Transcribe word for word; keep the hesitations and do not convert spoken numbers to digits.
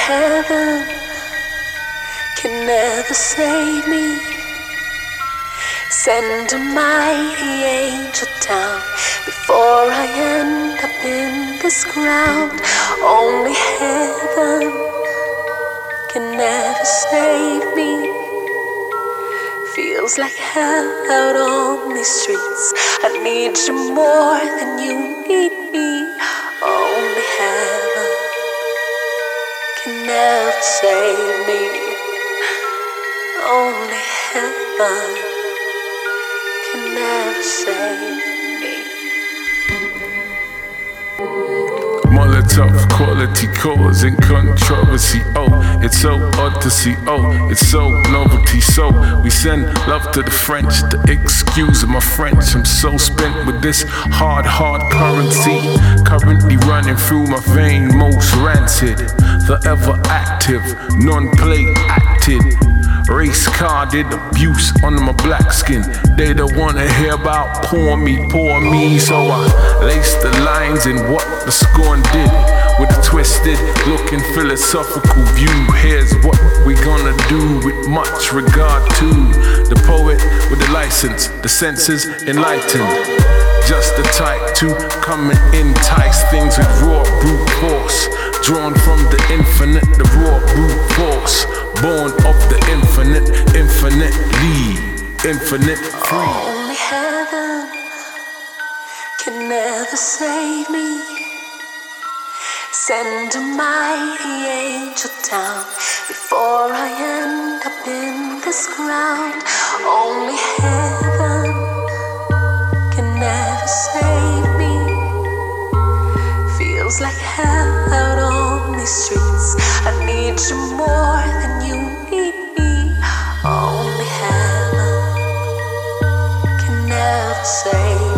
heaven can never save me. Send a mighty angel down before I end up in this ground. Only heaven can never save me. Feels like hell out on these streets. I need you more than you need me. Only heaven can never save me. Only heaven can never save me. Molotov quality causing controversy. Oh, it's so odd to see. Oh, it's so novelty. So we send love to the French. The excuse of my French. I'm so spent with this hard, hard currency. Currently running through my vein, most rancid. The ever active, non-play acted. Race carded abuse under my black skin. They don't wanna hear about poor me, poor me. So I lace the lines in what the scorn did with a twisted looking philosophical view. Here's what we gonna do with much regard to the poet with the license, the senses enlightened. Just the type to come and entice things with raw brute force. Drawn from the infinite, the raw brute force. Born of the infinite, infinitely, infinite free. Only heaven can never save me. Send a mighty angel down before I end up in this ground. Only heaven can never save me. Feels like hell out on these streets. I need you more than you need me. Only heaven can never save me.